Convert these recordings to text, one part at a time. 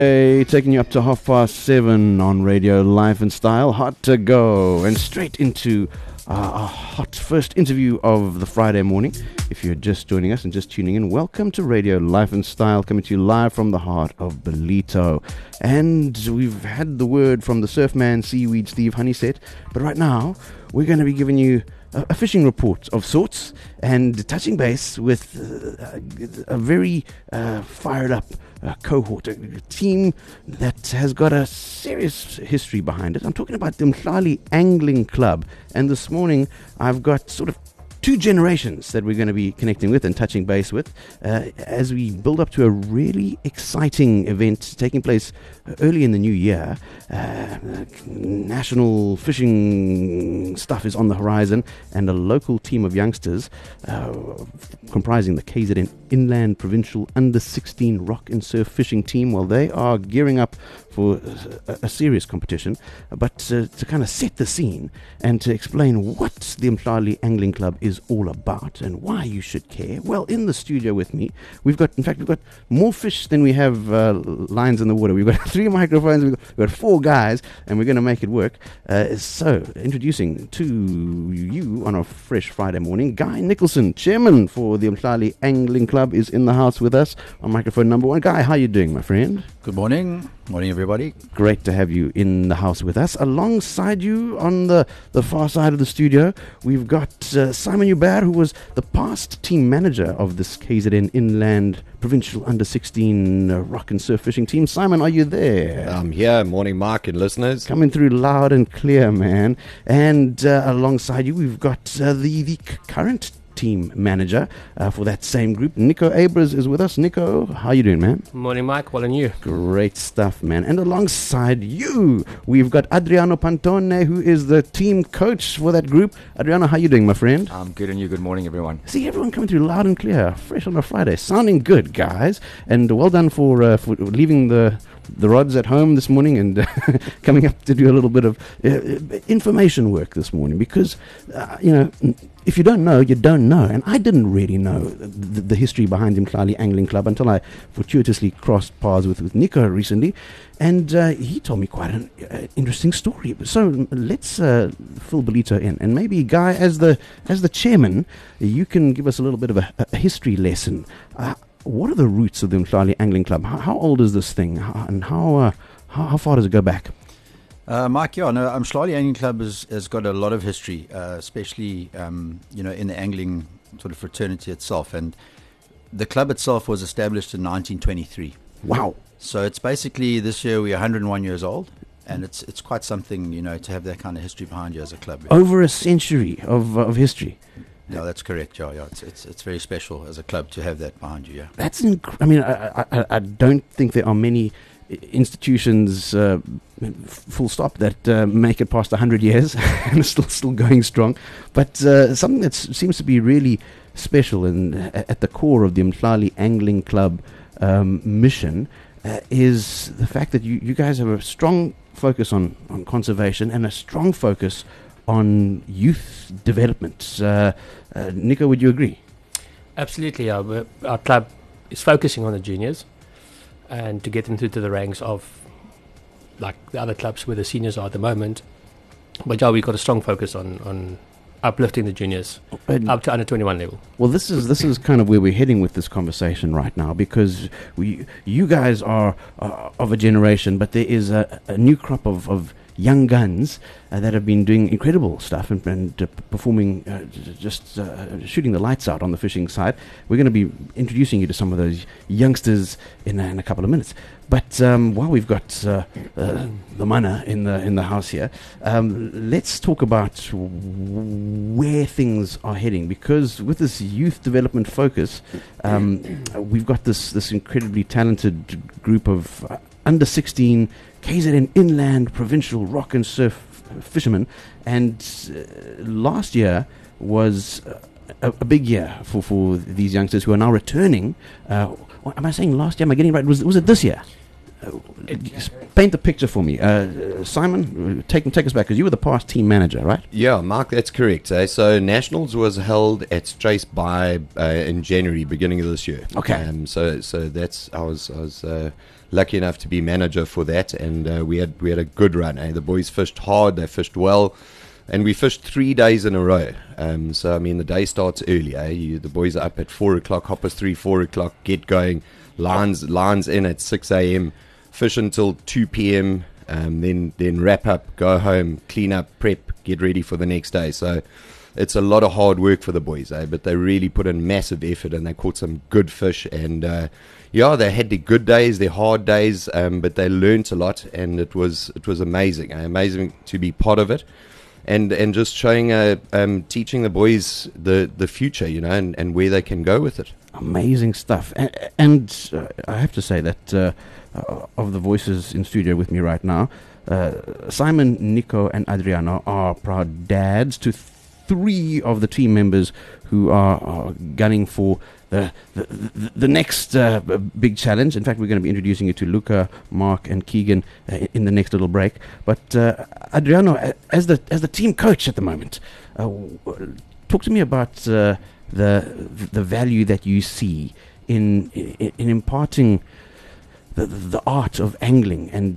Hey, taking you up to 7:30 on Radio Life and Style. Hot to go. And straight into our hot first interview of the Friday morning. If you're just joining us and just tuning in, welcome to Radio Life and Style, coming to you live from the heart of Ballito. And we've had the word from the Surfman Seaweed Steve Honeysett, but right now we're going to be giving you a fishing report of sorts and touching base with a very fired up cohort, a team that has got a serious history behind it. I'm talking about the Mhlali Angling Club, and this morning I've got sort of two generations that we're going to be connecting with and touching base with as we build up to a really exciting event taking place early in the new year. National fishing stuff is on the horizon, and a local team of youngsters comprising the KZN Inland Provincial Under 16 Rock and Surf Fishing Team, well, they are gearing up for a serious competition. But to kind of set the scene and to explain what the Mhlali Angling Club is all about and why you should care, well, in the studio with me, we've got more fish than we have lines in the water. We've got 3 microphones, we've got 4 guys, and we're going to make it work. So, introducing to you on a fresh Friday morning, Guy Nicholson, chairman for the Mhlali Angling Club, is in the house with us on microphone number 1. Guy, how are you doing, my friend? Good morning. Morning, everybody. Great to have you in the house with us. Alongside you on the far side of the studio, we've got Simon Hubert, who was the past team manager of this KZN Inland Provincial Under 16 Rock and Surf Fishing Team. Simon, are you there? I'm here. Morning, Mark and listeners. Coming through loud and clear, man. And alongside you, we've got the current team manager for that same group. Nico Abers is with us. Nico, how you doing, man? Morning, Mike. Well, and you? Great stuff, man. And alongside you, we've got Adriano Pantone, who is the team coach for that group. Adriano, how you doing, my friend? I'm good, and you? Good morning, everyone. See, everyone coming through loud and clear, fresh on a Friday. Sounding good, guys. And well done for leaving the rods at home this morning and coming up to do a little bit of information work this morning, because if you don't know, you don't know. And I didn't really know the history behind the Mhlali Angling Club until I fortuitously crossed paths with Nico recently, and he told me quite an interesting story. So let's fill Ballito in, and maybe Guy, as the chairman, you can give us a little bit of a history lesson. What are the roots of the Mhlali Angling Club? How old is this thing, and how far does it go back? Mike, Mhlali Angling Club has got a lot of history, especially in the angling sort of fraternity itself. And the club itself was established in 1923. Wow! So it's basically, this year we're 101 years old, and it's quite something, to have that kind of history behind you as a club. Over a century of history. No, that's correct. Yeah. It's very special as a club to have that behind you. Yeah. That's I don't think there are many institutions, full stop, that make it past 100 years and still going strong. But something that seems to be really special and at the core of the Mhlali Angling Club mission is the fact that you guys have a strong focus on conservation and a strong focus on youth development. Nico, would you agree? Absolutely. Our club is focusing on the juniors and to get them through to the ranks of like the other clubs where the seniors are at the moment. But we've got a strong focus on uplifting the juniors up to under 21 level. Well, this is kind of where we're heading with this conversation right now, because you guys are of a generation, but there is a new crop of young guns that have been doing incredible stuff and performing, shooting the lights out on the fishing side. We're going to be introducing you to some of those youngsters in a couple of minutes. But while we've got the mana in the house here, let's talk about where things are heading. Because with this youth development focus, we've got this incredibly talented group of under 16 KZN Inland Provincial Rock and Surf fishermen, and last year was a big year for these youngsters who are now returning. Am I saying last year? Am I getting it right? Was it this year? Paint the picture for me. Simon, take us back, because you were the past team manager, right? Yeah, Mark, that's correct. So Nationals was held at Struisbaai in January, beginning of this year. Okay. So that's I was lucky enough to be manager for that, and we had a good run. The boys fished hard, they fished well, and we fished 3 days in a row. So I mean, the day starts early. The boys are up at 4 o'clock, hoppers 3, 4 o'clock, get going, lines in at 6 a.m., fish until 2 p.m., then wrap up, go home, clean up, prep, get ready for the next day. So it's a lot of hard work for the boys, but they really put in massive effort, and they caught some good fish. And they had their good days, their hard days, but they learnt a lot, and it was amazing, amazing to be part of it, and just showing, teaching the boys the future, and where they can go with it. Amazing stuff. And I have to say that of the voices in studio with me right now, Simon, Nico, and Adriano are proud dads to 3 of the team members who are gunning for the next big challenge. In fact, we're going to be introducing you to Luca, Mark, and Keegan in the next little break. But Adriano, as the team coach at the moment, talk to me about the value that you see in imparting the art of angling, and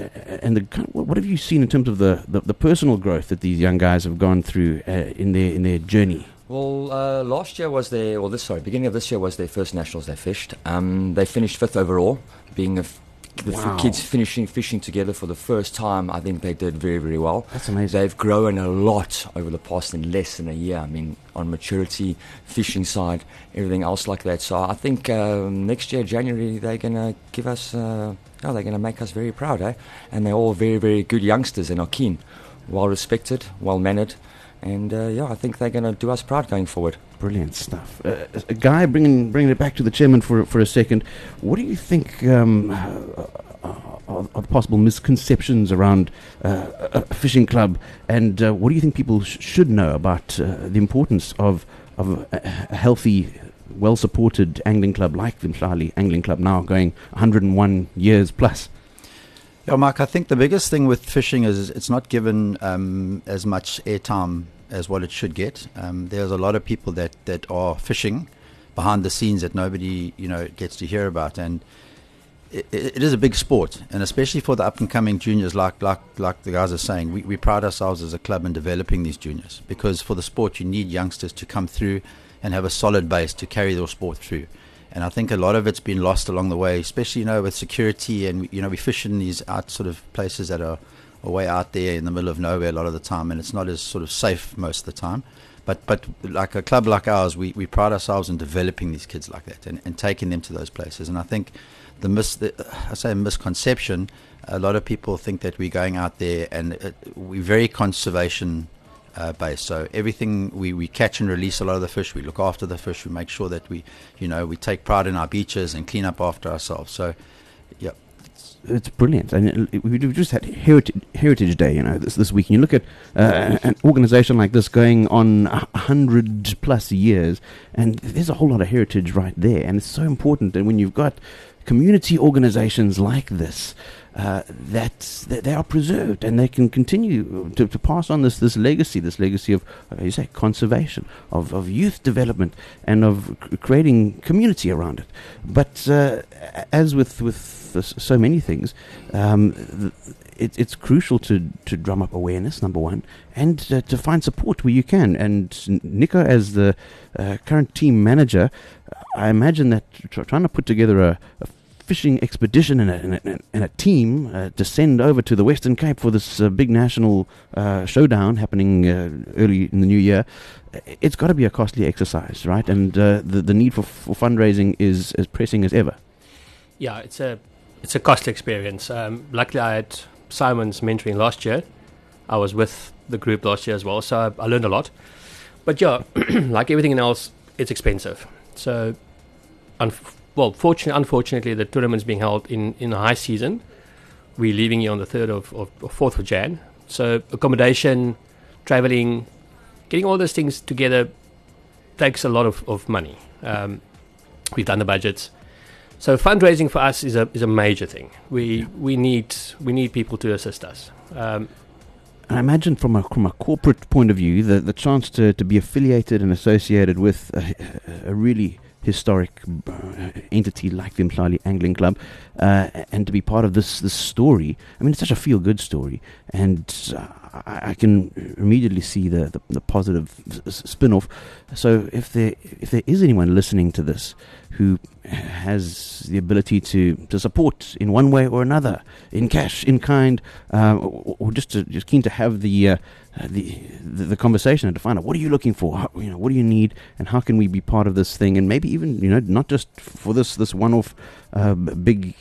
what have you seen in terms of the personal growth that these young guys have gone through in their journey? Well, beginning of this year was their first nationals they fished. They finished 5th overall, being kids fishing together for the first time. I think they did very, very well. That's amazing. They've grown a lot over the past in less than a year. I mean, on maturity, fishing side, everything else like that. So I think next year, January, they're going to give us, they're going to make us very proud, And they're all very, very good youngsters and are keen, well respected, well mannered. And I think they're going to do us proud going forward. Brilliant stuff. Guy, bringing it back to the chairman for a second, what do you think are the possible misconceptions around a fishing club, and what do you think people should know about the importance of a healthy, well-supported angling club like the Mhlali Angling Club, now going 101 years plus? Yeah, Mark, I think the biggest thing with fishing is it's not given as much airtime as what it should get. There's a lot of people that are fishing behind the scenes that nobody gets to hear about, and it is a big sport, and especially for the up and coming juniors, like the guys are saying, we pride ourselves as a club in developing these juniors, because for the sport you need youngsters to come through and have a solid base to carry their sport through. And I think a lot of it's been lost along the way, especially with security, and we fish in these out sort of places that are way out there in the middle of nowhere a lot of the time, and it's not as sort of safe most of the time. But like a club like ours, we pride ourselves in developing these kids like that and taking them to those places. And I think misconception, a lot of people think that we're going out there and we're very conservation based. So everything we catch and release a lot of the fish, we look after the fish, we make sure that we take pride in our beaches and clean up after ourselves. So yeah. It's brilliant, and we've just had Heritage Day, this week. And you look at an organisation like this going on 100 plus years, and there's a whole lot of heritage right there, and it's so important. And when you've got community organisations like this, that they are preserved and they can continue to pass on this legacy of you say conservation, of youth development, and of creating community around it. But as with so many things, it's crucial to drum up awareness, number one, and to find support where you can. And Nico, as the current team manager, I imagine that trying to put together a fishing expedition and a team to send over to the Western Cape for this big national showdown happening early in the new year, it's got to be a costly exercise, right? And the need for fundraising is as pressing as ever. Yeah, it's a costly experience. Luckily, I had Simon's mentoring last year. I was with the group last year as well, so I learned a lot. But yeah, like everything else, it's expensive. So, unfortunately, the tournament's being held in the high season. We're leaving here on the 3rd or 4th of Jan. So accommodation, traveling, getting all those things together takes a lot of money. We've done the budgets. So fundraising for us is a major thing. We need people to assist us. And I imagine from a corporate point of view, the chance to be affiliated and associated with a really historic entity like the Mhlali Angling Club, and to be part of this story. I mean, it's such a feel-good story, and I can immediately see the positive spin-off. So if there is anyone listening to this who has the ability to support in one way or another, in cash, in kind, or just keen to have the conversation and to find out what are you looking for, what do you need, and how can we be part of this thing, and maybe even not just for this one-off big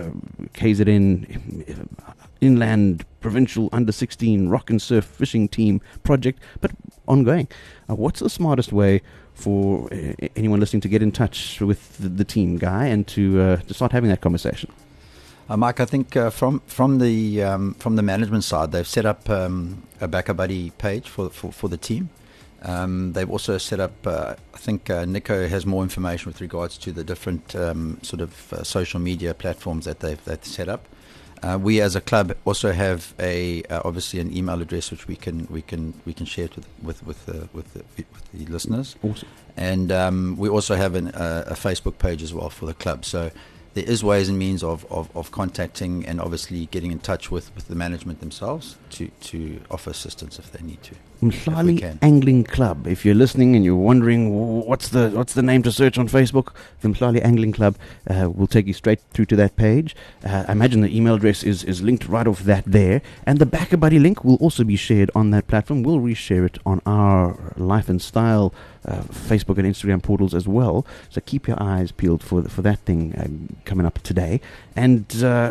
KZN inland provincial under-16 rock and surf fishing team project, but ongoing. What's the smartest way for anyone listening to get in touch with the team, Guy, and to start having that conversation? Mike, I think from the management side, they've set up a Backer Buddy page for the team. They've also set up, I think Nico has more information with regards to the different social media platforms that they've set up. We as a club also have obviously an email address which we can share it with the listeners. Awesome. And we also have a Facebook page as well for the club. So there is ways and means of contacting and obviously getting in touch with the management themselves to offer assistance if they need to. Mhlali Angling Club. If you're listening and you're wondering what's the name to search on Facebook, the Mhlali Angling Club will take you straight through to that page. I imagine the email address is linked right off that there, and the Backer Buddy link will also be shared on that platform. We'll reshare it on our Life and Style Facebook and Instagram portals as well. So keep your eyes peeled for that thing coming up today. And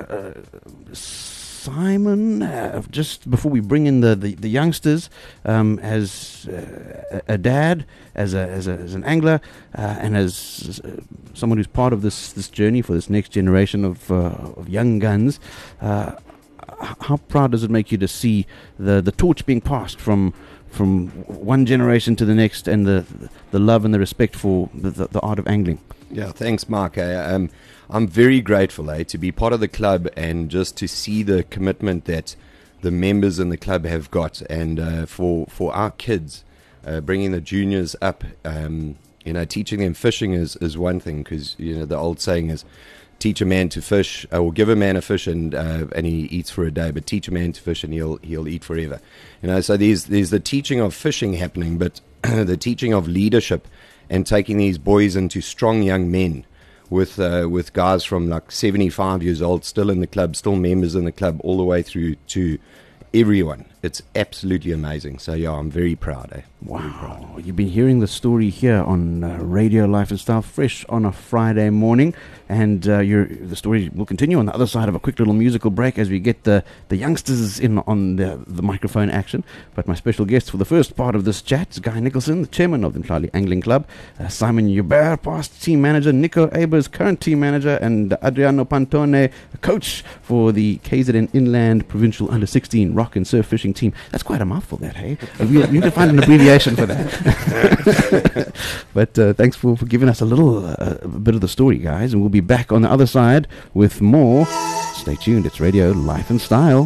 Simon, just before we bring in the youngsters, as a dad, as an angler, and as someone who's part of this journey for this next generation of young guns, how proud does it make you to see the torch being passed from one generation to the next, and the love and the respect for the art of angling? Yeah, thanks, Mark. I'm very grateful to be part of the club and just to see the commitment that the members in the club have got, and for our kids, bringing the juniors up, teaching them fishing is one thing, because the old saying is, teach a man to fish, or give a man a fish and he eats for a day, but teach a man to fish and he'll eat forever. So there's the teaching of fishing happening, but the teaching of leadership and taking these boys into strong young men with guys from like 75 years old still in the club, still members in the club, all the way through to everyone. It's absolutely amazing. So yeah, I'm very proud. Wow. Very proud. You've been hearing the story here on Radio Life and Style, fresh on a Friday morning, and the story will continue on the other side of a quick little musical break as we get the youngsters in on the microphone action. But my special guest for the first part of this chat is Guy Nicholson, the chairman of the Mhlali Angling Club, Simon Joubert, past team manager, Nico Abers, current team manager, and Adriano Pantone, coach for the KZN Inland Provincial Under-16 Rock and Surf Fishing team. That's quite a mouthful, that, hey? We need to find an abbreviation for that. But thanks for giving us a bit of the story, guys, and we'll be back on the other side with more. Stay tuned. It's Radio Life and Style.